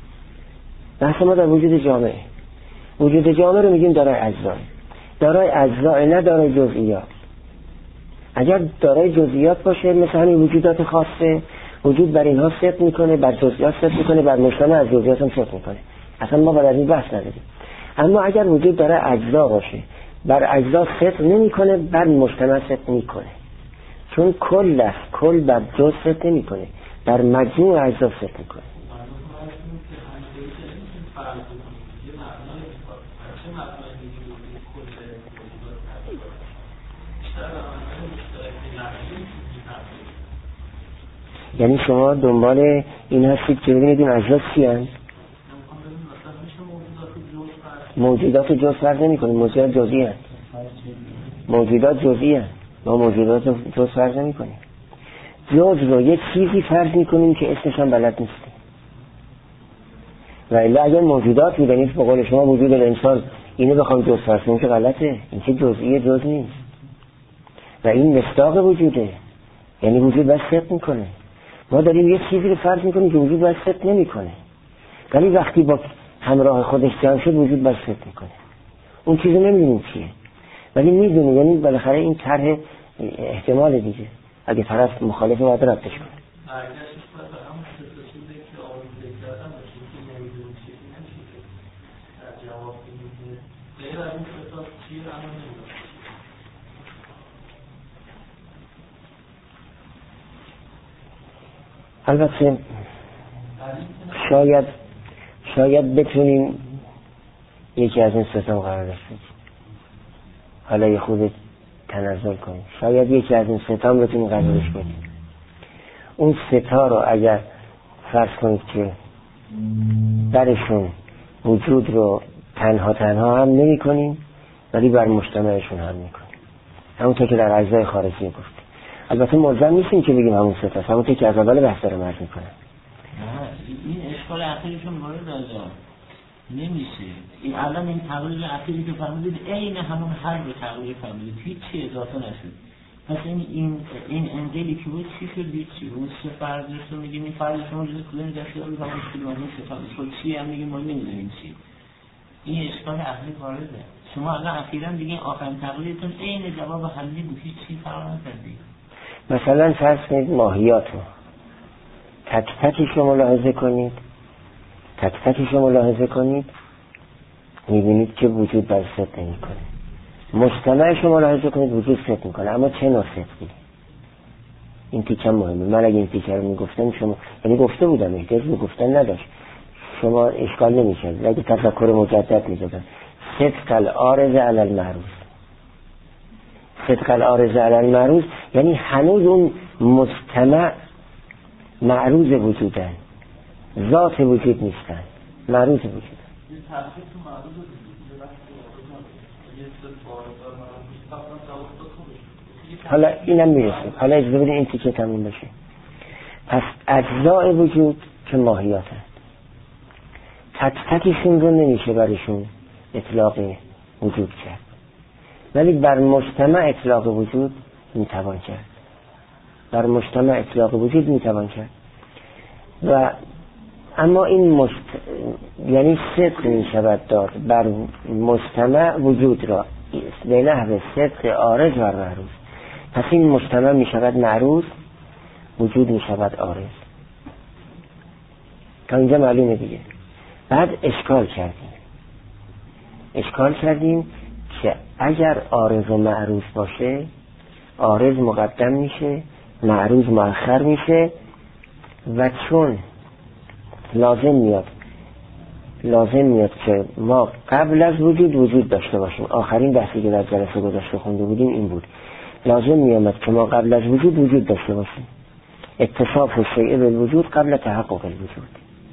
بحث ما در وجود جامعه. وجود جامعه رو میگیم دارای اجزا، دارای اجزا، نه دارای جزئیات. اگر دارای جزئیات باشه، مثل همین وجودات خاصه، وجود بر اینها صدق میکنه، بر جزئیات صدق میکنه، بر مجتمع از جزئیات هم صدق میکنه. اصلا ما بر این بحث نداریم. اما اگر وجود داره اجزا باشه، بر اجزا صدق نمیکنه، بر مجتمع صدق میکنه، چون کل است، کل بر جز صدق نمیکنه، بر مجموع اجزا صدق میکنه. یعنی شما دنبال این هستید که ببینید این اجزا چی هست؟ موجودات جز فرض نمی کنیم، موجودات جزئی هست، موجودات جزئی هست، ما موجودات جز فرض نمی کنیم. جز رو یک چیزی فرض می کنیم که اسمش هم بلد نیستیم. و الا اگر موجودات میدنید به قول شما وجود انسان اینو بخوام جز فرض کنیم که غلطه، این که جزئی جز نیست و این مصداق وجوده، یعنی وجود بس صدق میکنه. ما داریم یک چیزی رو فرض میکنیم که وجود بس صدق نمیکنه، ولی وقتی با همراه خودش جمع شد وجود بس صدق میکنه. اون چیزی نمیدونیم چیه، ولی میدونیم، یعنی بالاخره این طرح احتمال دیگه، اگه طرف مخالف باید ردش کنه. البته شاید شاید بتونیم یکی از این ستام قرار داشتیم، حالا یه خود تنزل کنیم، شاید یکی از این ستام بتونیم قرارش بدیم. اون ستا رو اگر فرض کنید که برشون وجود رو تنها تنها هم نمی کنیم، ولی بر مجتمعشون هم می کنیم، همونطور که در اجزای خارجی گفت. البته ملزم نیستیم که بگیم همون ستاست، همونطور که از اول بحث رو مرز میکنم. این اشکال اخیرشون وارد آجا نمیشه. این الان این تقریب اخیری که فرمودید عین همون حرف تقریب فرمودید، هیچی اضافه نشد. پس این این این انجیلی که بود چی شد؟ چی اون سه فرض رو میگیم، این فرض شما جز کدوم داشته رو همون کدوم اون سه فرض چی هم میگیم ما نمیدونیم چی. این اشکال اخیر وارده. شما الان اخیراً دیگه آخرین تقریبتون عین جواب حلی بود، هیچی فرق نکردید. مثلا فرض کنید ماهیات رو تک تکش رو ملاحظه کنید، تک تکش رو ملاحظه کنید، میبینید که وجود بر صدق نمی کنه. مجتمعش رو ملاحظه کنید، وجود صدق میکنه، اما چه نوع صدقی؟ این تیکه مهمه. من اگه این تیکه رو میگفتم شما، یعنی گفته بودم احتیاج به گفتن نداشت، شما اشکال نمیشه اگه تفکر مجدد میدادن. صدق العارض علی المعروض. صدق العارض علی المعروض یعنی هنوز اون مستمع معروض وجودن، ذات وجود نیستن، معروض وجود. حالا اینم میرسیم، حالا اجازه بدید این تیکه تموم بشه. پس اجزاء وجود که ماهیات هست، تک تکشون رو نمیشه برشون اطلاق وجود کرد، ولی بر مجتمع اطلاق وجود میتوان کرد، بر مجتمع اطلاق وجود میتوان کرد. و اما این مست... یعنی صدق میشود داد بر مجتمع وجود را به نحو صدق عارض و معروض. پس این مجتمع میشود معروض، وجود میشود عارض. تا اینجا معلومه دیگه. بعد اشکال کردیم اشکال کردیم که اگر عارض و معروض باشه، عارض مقدم میشه، معروض مؤخر میشه، و چون لازم میاد لازم میاد که ما قبل از وجود وجود داشته باشیم. آخرین بحثی که در جلسه گذشته خونده بودیم این بود، لازم میامد که ما قبل از وجود وجود داشته باشیم. اتصاف الشیء بالوجود قبل تحقق الوجود.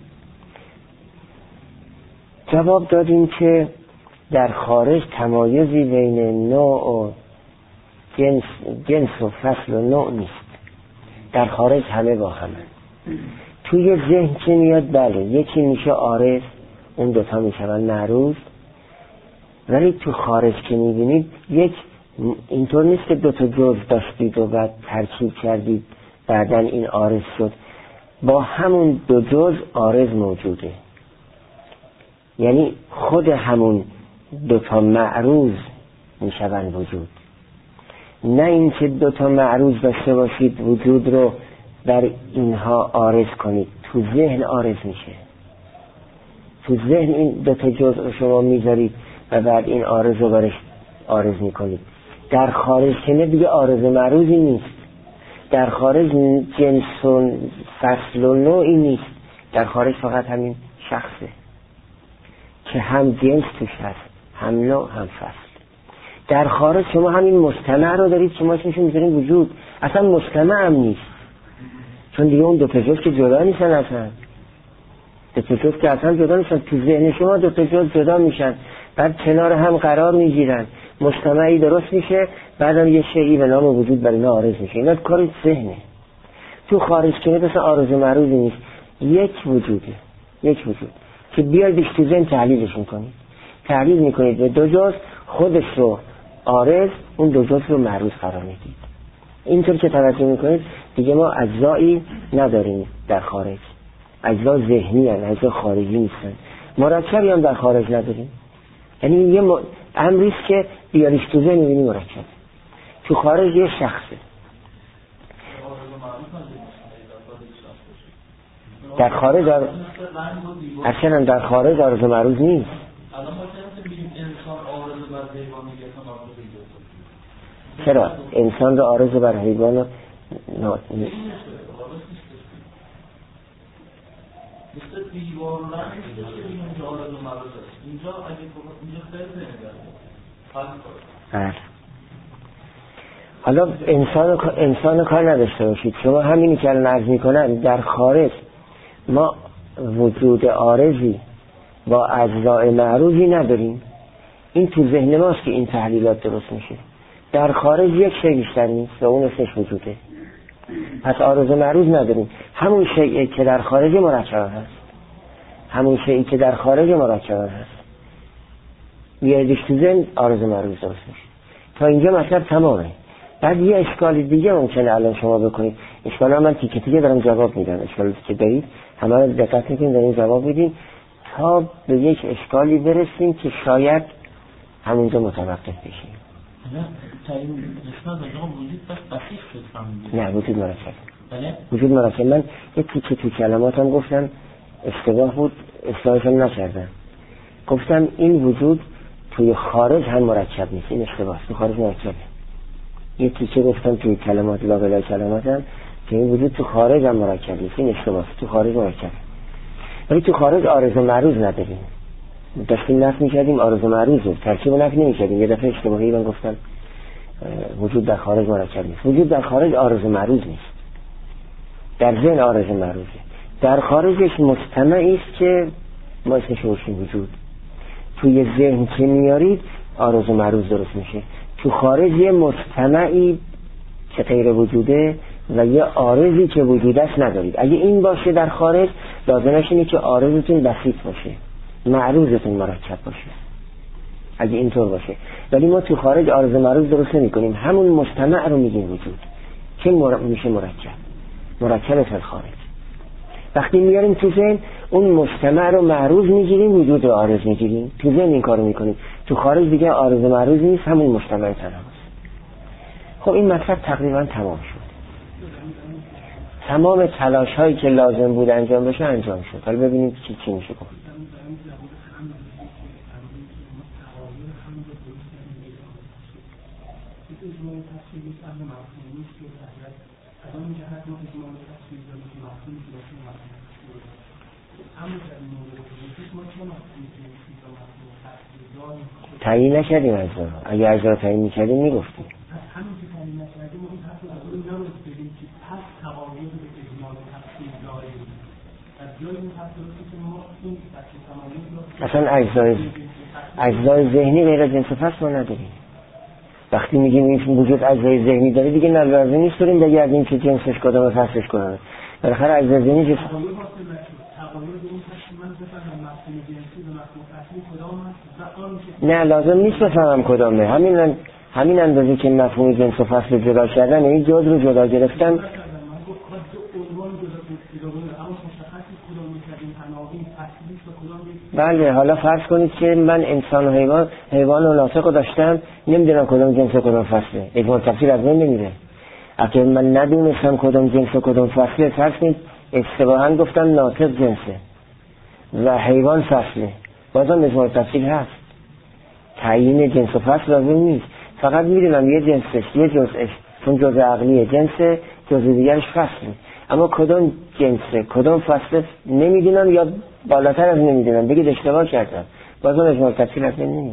جواب دادیم که در خارج تمایزی بین نوع و جنس, جنس و فصل و نوع نیست. در خارج همه با همه. توی ذهن که میاد بله یکی میشه عارض، اون دوتا میشون معروض، ولی تو خارج که میبینید یک اینطور نیست که دوتا جز داشتید و بعد ترکیب کردید بعدن این عارض شد. با همون دو جز عارض موجوده، یعنی خود همون دوتا معروض میشون وجود. نه اینکه دوتا معروض داشته باشید وجود رو در اینها عارض کنید، تو ذهن عارض میشه. تو ذهن این دوتا جزء رو شما میذارید و بعد این عارض رو برش عارض میکنید. در خارج که نه دیگه عارض معروضی نیست. در خارج جنس و فصل و نوعی نیست. در خارج فقط همین شخصه که هم جنس توش هست، هم نوع، هم فصل. در خارج شما همین مجتمع رو دارید که ما اسمشون میذاریم وجود، اصلا مجتمع هم نیست، چون دیگه اون دو تا جز که جدا نیستن، اصلا دو تا جز که اصلا جدا نیستن. تو ذهن شما دو تا جز جدا میشن، بعد کنار هم قرار میگیرن، مجتمعی درست میشه، بعدم یه شیئی به نام وجود برای اینا عارض میشه. اینا کار ذهنه. تو خارج که مثل عارض معروضی نیست، یک وجوده، یک وجود که بیایدش تو ذهن تحلیلش میکنید، تحلیل میکنید به دو جز، خودش رو عارض، اون دو جز رو معروض قرار میدید. اینطور که توجه میکنید دیگه ما اجزایی نداریم در خارج، اجزا ذهنی هستند، اجزا خارجی نیستن. مرکبی هم در خارج نداریم، یعنی یه م... امریست که بیاریش تو ذهن میبینی مرکب، تو خارج یه شخصه. در خارج در اصلا در خارج عارض معروض نیست. چرا انسان رو عارض بر حیوان و نات نیست؟ حالا انسان انسان کار نداشته باشید، شما همینی که الان عرض میکنن در خارج ما وجود عارضی با اجزاء معروضی نداریم. این تو ذهن ماست که این تحلیلات درست میشه. در خارج یک شی بیشتر نیست و اون اسمش وجوده. پس عارض معروض نداریم. همون شیئی که در خارج مرکب هست، همون شیئی که در خارج مرکب هست بیایدش تو ذهن عارض معروض درست میشه. تا اینجا مطلب تمامه. بعد یه اشکال دیگه ممکنه الان شما بکنید. اشکال ها من تیکه تیکه دارم جواب میدم. اشکالی که دارید همه دقت میکنید داریم جواب میدیم تا به یک اشکالی برسیم که شاید همونجا متوقف بشیم. تا این اشکال به جا وجود بس بسیخ شد فهمیدید؟ نه وجود مرکب. بله؟ وجود مرکب. من یه تیکه تو کلماتم گفتم اشتباه بود، اصلاحشم نکردم. گفتم این وجود توی خارج هم مرکب نیست، این اشتباه. تو خارج مرکبه. یه تیکه گفتم توی کلمات لا بلا کلماتم که این وجود تو خارج هم مرکب نیست، این اشتباه. تو خارج مرکب، ولی تو خارج عارض و معروض نداریم. داشتیم نفی میکردیم آرزو معروض رو، ترکیب رو نفی نمیکردیم. یه دفعه اشتباهی من گفتم وجود در خارج مرکب نیست. وجود در خارج آرزو معروض نیست، در ذهن آرزو معروضه. در خارجش مستمعی است که ما اسمش روشن وجود. توی ذهن که میارید آرزو معروض درست میشه. تو خارج یه مستمعی که غیر وجوده و یه عارضی که وجودش ندارید. اگه این باشه در خارج، لازمش اینه که عارضتون بسیط باشه، معروضتون مرکب باشه. اگه اینطور باشه، ولی ما تو خارج عارض معروض درست نمی کنیم، همون مستمع رو میگیم وجود که مر... میشه مرکب، مرکب فی الخارج. وقتی میاریم تو ذهن، اون مستمع رو معروض میگیریم، وجود رو عارض میگیریم. تو ذهن این کارو میکنیم، تو خارج دیگه عارض معروض نیست، همون مستمع تنهاست. خب این مطلب تقریبا تمام شد. تمام تلاش هایی که لازم بود انجام بشه انجام شد. حالا ببینیم چی چی میشه گفت. تعیین نکردیم اجزا رو. اگه اجزا رو تعیین میکردیم میگفتیم. همین که تعیین نکردیم اون حرف رو از اون نامید بگیم که پس تقاضیه به اجمال تفصیل داریم. از جای این حرف رو که ما این بخش تمامی رو اصلا اجزای اجزای ذهنی غیر از جنس فصل ما نداریم. وقتی میگیم این وجود اجزای ذهنی داره دیگه لازم نیست بریم بگردیم که جنسش کدوم و فصلش کدومه. بالاخره اجزای ذهنی جنس تقاضیه به اون پس من بفهمم مفهوم جنسی و مفهوم فصلی کدام است و آن نه لازم نیست بفهمم کدامه. همین همین اندازه که مفهوم جنس و فصل جدا کردن، این جز رو جدا گرفتن. بله، حالا فرض کنید که من انسان و حیوان حیوان و ناطق رو داشتم، نمیدونم کدام جنس و کدام فصله، اجمال تفصیل از من نمیره. اگه من ندونستم کدام جنس و کدام فصله، فرض کنید اشتباهاً گفتم ناطق جنسه و حیوان فصله، بازم اجمال تفصیل هست. تعیین جنس و فصل لازم نیست، فقط میدونم یه جنسش یه جزءش چون جزء عقلیه جنسه، جزء دیگرش فصله. اما کدام جنسه کدام فصله نمیدونم، یا بالاتر از نمیدونم، بگید اشتباه کردم، بازم اجمال تفصیل از من نمیده.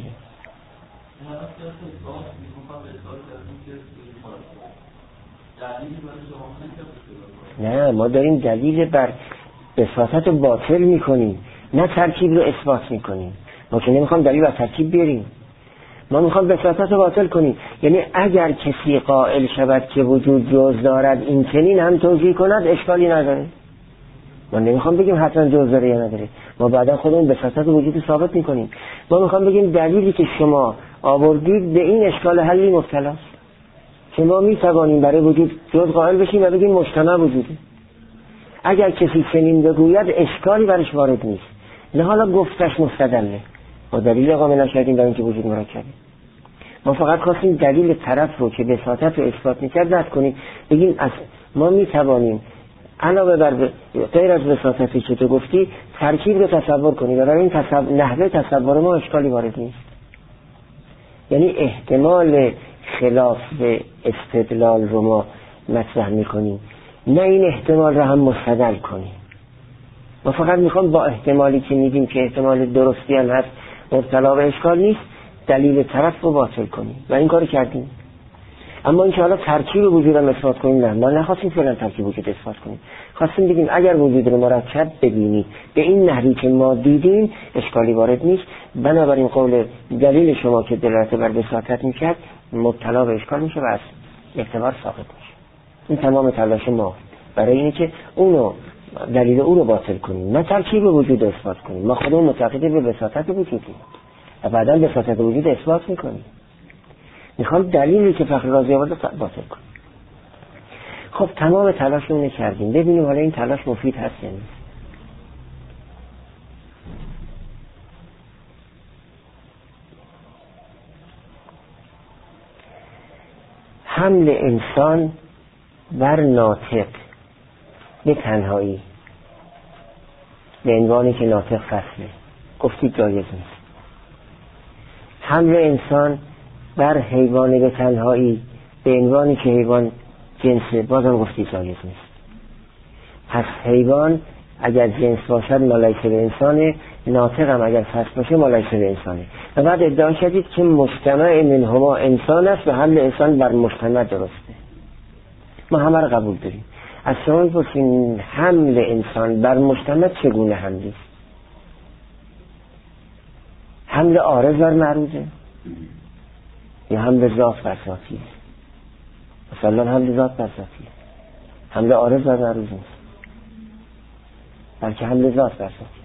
نه، ما داریم دلیل بر بساطت رو باطل میکنیم، نه ترکیب رو اثبات میکنیم. ما که نمیخوام دلیل بر ترکیب بیاریم، ما میخوام بساطت رو باطل کنیم. یعنی اگر کسی قائل شود که وجود جز دارد، این چنین هم توجیه کند، اشکالی نداره. ما نمیخوام بگیم حتما جز داره یا نداره، ما بعدا خودمون بساطت وجود ثابت میکنیم. ما میخوام بگیم دلیلی که شما آوردید به این اشکال حلی مبتلاست که ما میتوانیم برای وجود جز قائل بشیم و بگیم مجتمع وجوده. اگر کسی چنین بگوید اشکالی برش وارد نیست، نه حالا گفتش مستدله، ما دلیل اقامه نکردیم برای اینکه وجود مرکبه. ما فقط خواستیم دلیل طرف رو که بساطت رو اثبات میکرد رد کنیم، بگیم از ما میتوانیم علاوه بر غیر از بساطتی که تو گفتی ترکیب رو تصور کنیم و برای این تصور نحوه تصور ما اشکالی وارد نیست. یعنی احتمال خلاف به استدلال رو ما مطرح میکنیم، نه این احتمال رو هم مستدل کنیم. ما فقط میخوام با احتمالی که میگیم که احتمال درستی هم هست، مبتلا به اشکال نیست، دلیل طرف رو باطل کنیم و این کار کردیم. اما اینکه حالا ترکیب وجود رو اثبات کنیم، نه، ما نخواستیم فعلا ترکیب وجود اثبات کنیم. خواستیم بگیم اگر وجود رو مرکب ببینید به این نحوی که ما دیدیم، اشکالی وارد نیست. بنابراین قول دلیل شما که دلالت بر بساطت میکرد مبتلا به اشکال میشه و از اعتبار ساقط میشه. این تمام تلاش ما برای اینه که اونو دلیل او رو باطل کنیم، نه ترکیب وجود اثبات کنیم. ما خودمون معتقدیم به بساطت وجودیم و بعدا بساطت وجود اثبات میکنیم. میخوام دلیلی که فخر رازی آورده باطل کنیم. خب تمام تلاشمون رو کردیم، ببینیم حالا این تلاش مفید هست یا نیست. حمل انسان بر ناطق به تنهایی به عنوانی که ناطق فصله، گفتید جایز نیست. حمل انسان بر حیوان به تنهایی به عنوانی که حیوان جنسه، بازم گفتید جایز نیست. پس حیوان اگر جنس باشد ملیسه به انسانه، ناطق هم اگر فصل باشه ما لیس به انسانه. و بعد ادعا شدید که مجتمع منهما انسان است و حمل انسان بر مجتمع درسته. ما همه رو قبول داریم. از شما می‌پرسیم حمل انسان بر مجتمع چگونه حملی است؟ حمل عارض بر معروضه یا حمل ذات بر ذاتی؟ مثلا حمل ذات بر ذاتی، حمل عارض بر معروض نیست، بلکه حمل ذات بر ذاتی.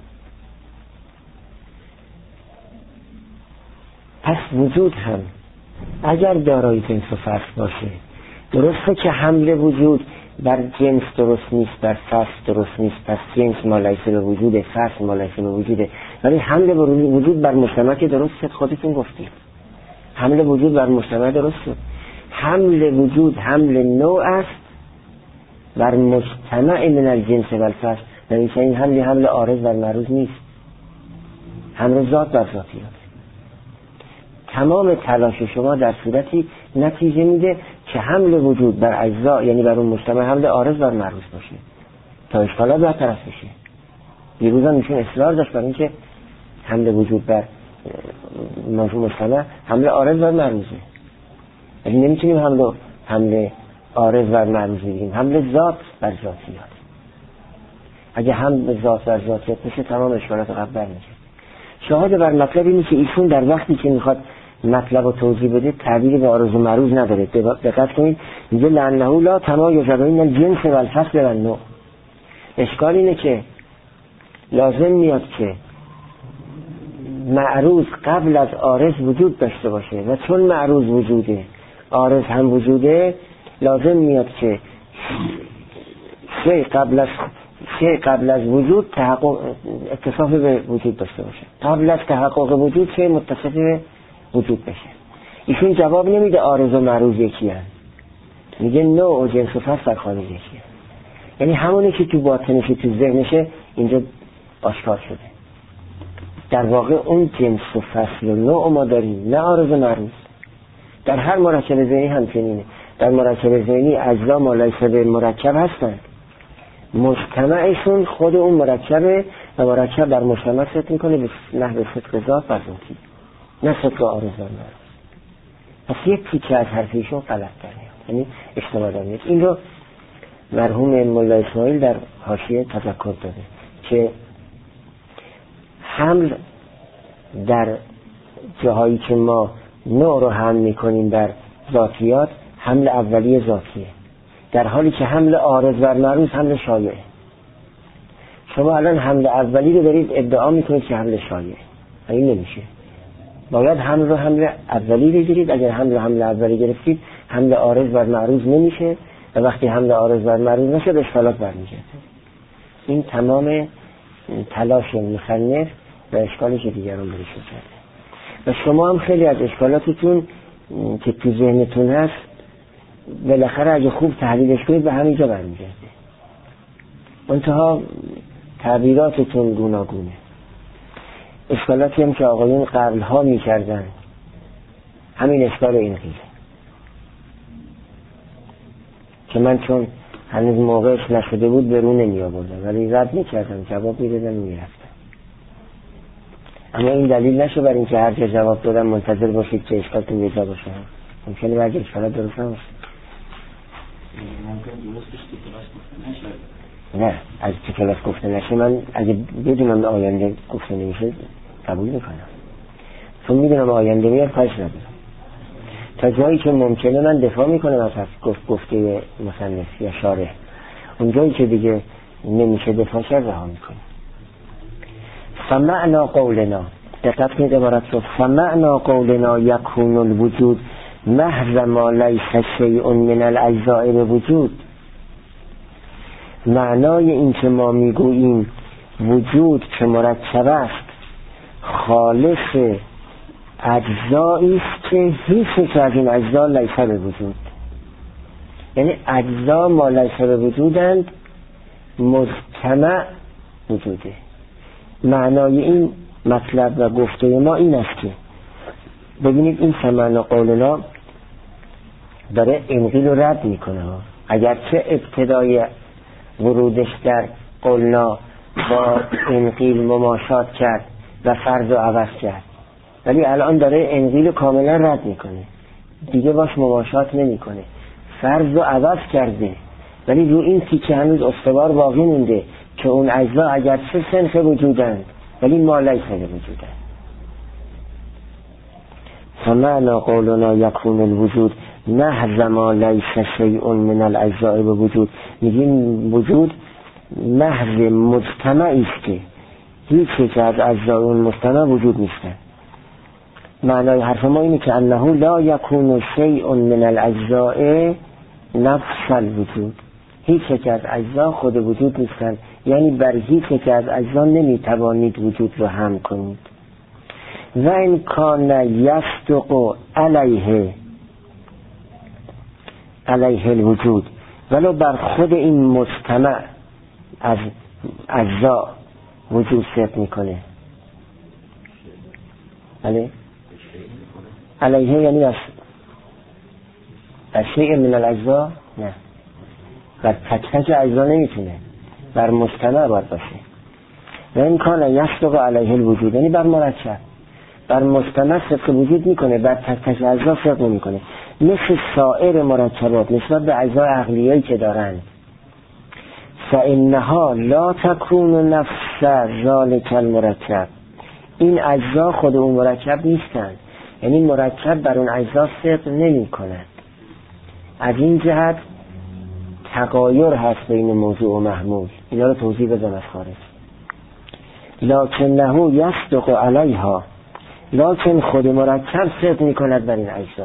پس وجود هم اگر دارای جنس و فصل باشه، درسته که حمل وجود بر جنس درست نیست، بر فصل درست نیست، پس جنس ما لیس به وجوده، فصل ما لیس به وجوده، ولی حمل وجود بر مجتمع که درست شد. خودتون گفتید حمل وجود بر مجتمع درست شد. حمل وجود حمل نوع است بر مجتمع من الجنس و الفصل، یعنی این حمل حمل عارض بر معروض نیست، حمل ذات بر ذاتی است. تمام تلاش شما در صورتی نتیجه میده که حمل وجود بر اجزا، یعنی بر اون مجتمع، حمل عارض بر معروض باشه تا اشکالات برطرف بشه. دیروز هم ایشون اصرار داشت بر اینکه حمل وجود بر مجتمع حمل عارض بر معروضه، یعنی نمیتونیم حمل حمل عارض بر معروض بگیریم، حمل ذات بر ذاتیات. اگه حمل ذات بر ذاتیات بشه تمام اشکالات قبل برمیشه. شاهد بر مطلب اینه که ایشون در وقتی که میخواد مطلب رو توضیح بده تعبیر به عارض و معروض نداره. دقت کنید میگه لعنه لا تمایز بین الجنس و الفصل و النوع. اشکال اینه که لازم میاد که معروض قبل از عارض وجود داشته باشه و چون معروض وجوده عارض هم وجوده، لازم میاد که شی قبل از شی قبل از وجود تحقق اتصاف به وجود داشته باشه، قبل از تحقق وجود شی متصف به وجود بشه. ایشون جواب نمیده عارض و معروض یکی هست، میگه نوع و جنس و فصل در خارج یکی هست. یعنی همونی که تو باطنشه تو ذهنشه اینجا آشکار شده. در واقع اون جنس و فصل و نوع ما داریم، نه عارض و معروض. در هر مرکب ذهنی همچنینه. در مرکب ذهنی اجزا ما لیس به مرکب هستن، مجتمعشون خود اون مرکبه و مرکب در مجتمع صدق میکنه به نحو صدق ذات و ذاتی، نه صدق عارض و معروض. پس یک تیکه از حرفیشون غلط در میاد، یعنی اشتباه در میاد. این رو مرحوم مولا اسماعیل در حاشیه تذکر داده که حمل در جاهایی که ما نوع رو حمل میکنیم در ذاتیات حمل اولیه ذاتیه، در حالی که حمل عارض بر معروض حمل شایعه. شما الان حمل اولی رو دارید ادعا میکنید که حمل شایعه، این نمیشه. باید حمل رو حمل اولی بگیرید. اگر حمل رو حمل اولی گرفتید حمل عارض بر معروض نمیشه و وقتی حمل عارض بر معروض نشه به اشکالات برمیگرده. این تمام تلاش مصنف و اشکالی که دیگران برش کرده و شما هم خیلی از اشکالاتتون که تو ذهنتون هست بالاخره اگه خوب تحلیلش کنید به همینجا برمیگرده. منتها تعبیراتتون گوناگونه. اشکالاتی هم که آقایون قبلها میکردن همین اشکال این قیله که من چون هنوز موقعش نشده بود به رو نمی آوردم، ولی رد میکردم، جواب میدادم میرفتم. اما این دلیل نشه بر این که هر جا جواب دادم منتظر باشید که اشکالتون بیجا باشه. ممکنه برگه اشکالات درست نماشه. ممکن درستش تو کلاس گفته نشه. نه از تو کلاس گفته نشه من اگه بدونم آینده گفته نمیشه قبول میکنم، چون میدونم آینده میاد کارش ندارم. تا جایی که ممکنه من دفاع میکنم از گفت گفته مصنف یا شارح، اون جایی که دیگه نمیشه دفاع شد رها میکنم. فمعنا قولنا، دقت کنید عبارت شد فمعنا قولنا یکون الوجود محض ما لیس شیء من الاجزاء بوجود. معنای این که ما میگوییم وجود که مرکب است خالص اجزایی است که هیچ که از این اجزا لیس به وجود، یعنی اجزا ما لیس به وجودند، مجتمع وجوده. معنای این مطلب و گفته ما این است که ببینید این سمعنا قولنا داره انقیل رو رد میکنه ها. اگرچه ابتدای ورودش در قولنا با انقیل مماشات کرد و فرض و عوض کرد، ولی الان داره انقیل کاملا رد میکنه، دیگه باش مماشات نمیکنه، فرض و عوض کرده، ولی رو این تیکه هنوز استوار باقی مونده که اون اجزا اگر چه صنف وجودند ولی ما لیس وجودند. فمعنا قولنا یکون الوجود محض ما لیس شیء من الاجزاء بوجود، میگیم وجود محض مجتمعی است که هیچ یک از اجزای اون مجتمع وجود نیستن. معنای حرف ما اینه که انه لا یکون شیء من الاجزاء نفس الوجود، هیچ یک از اجزا خود وجود نیستن، یعنی بر هیچ یک از اجزا نمیتوانید وجود رو هم کنید. و این کان یصدق علیه علیه الوجود، ولو بر خود این مجتمع از اجزا وجود صدق میکنه. علیه علیه یعنی از شیء من الاجزا، نه، بر تک تک اجزا نمیتونه، بر مجتمع باید باشه. و این کان یصدق علیه الوجود، یعنی بر مرکب، بر مجتمع صدق وجود میکنه، بر تک تک اجزا صدق نمیکنه، مثل سایر مرکبات نسبت به اجزای عقلیایی که دارند. فانها لا تکون نفس ذلک المرکب، این اجزا خود اون مرکب نیستند، یعنی مرکب بر اون اجزا صدق نمی کند. از این جهت تغایر هست بین موضوع و محمول، اینا رو توضیح بدم از خارج. لکنه یصدق علیها، لکن خود مرکب صدق می کند بر این اجزا.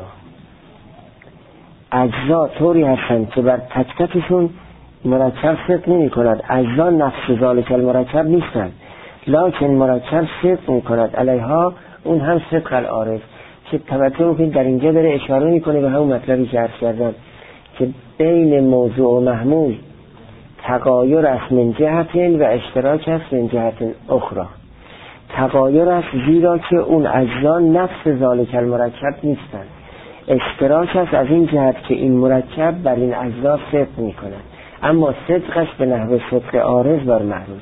اجزا طوری هستند که بر تک تکشون مرکب صدق نمی کند، اجزا نفس ذالک المرکب نیستند، لکن مرکب صدق می کند علیها، اون هم صدق العارض، که توجه میکنید در اینجا داره اشاره میکنه به همون مطلبی که عرض کردم که بین موضوع و محمول تغایر است من جهت و اشتراک است من جهت اخرى. تغایر است زیرا که اون اجزا نفس ذالک المرکب نیستند، اشتراک است از این جهت که این مرکب بر این اجزا صدق میکنه، اما صدقش به نحو صدق عارض بر معروض.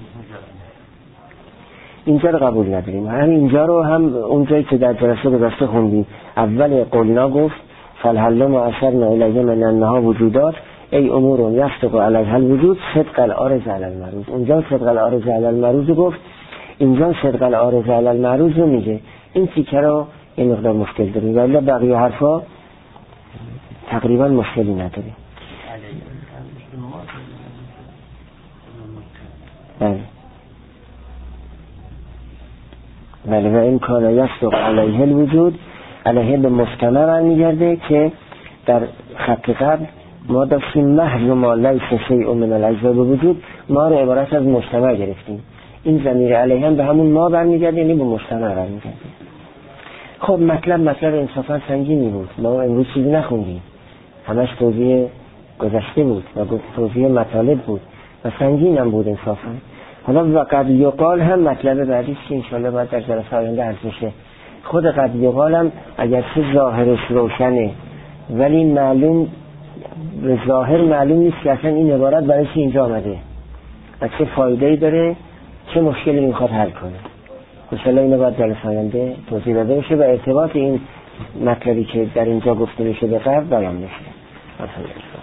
اینجا رو قبول نداریم. هم اینجا رو هم اونجایی که در جلسه گذشته خوندیم، اول قولنا گفت فالحل ما اشرنا الیه من انها وجودات ای امور یصدق علیها الوجود صدق العارض علی المعروض. اونجا صدق العارض علی المعروض گفت، اینجا صدق العارض علی المعروض رو میگه. این تیکه رو یه مقدار مشکل داریم، ولی بقیه حرفا تقریبا مشکلی نداریم. بله بله. و این کان یصدق علیه الوجود، علیه به مجتمع برمیگرده که در خط قبل ما داشتیم محض ما لیس شیء من الاجزاء بوجود، ما رو عبارت از مجتمع گرفتیم. این ضمیر علیه هم به همون ما برمیگرده، یعنی به مجتمع برمیگرده. خب مطلب مطلب انصافا سنگینی بود، ما امروز چیزی نخوندیم، همش توضیح گذشته بود و توضیح مطالب بود و سنگین هم بود انصافا. حالا و قد یقال هم مطلب بعدیش که انشالله باید در جلسه آینده عرض میشه. خود قد یقال هم اگرچه ظاهرش روشنه ولی معلوم به ظاهر معلوم نیست که اصلا این عبارت برای چی اینجا آمده و چه فایده‌ای داره، چه مشکلی میخواد حل کنه. انشالله اینو باید جلسه آینده توضیح داده بشه و ارتباط این مطلبی که در اینجا گفته میشه به قبل بیان بشه.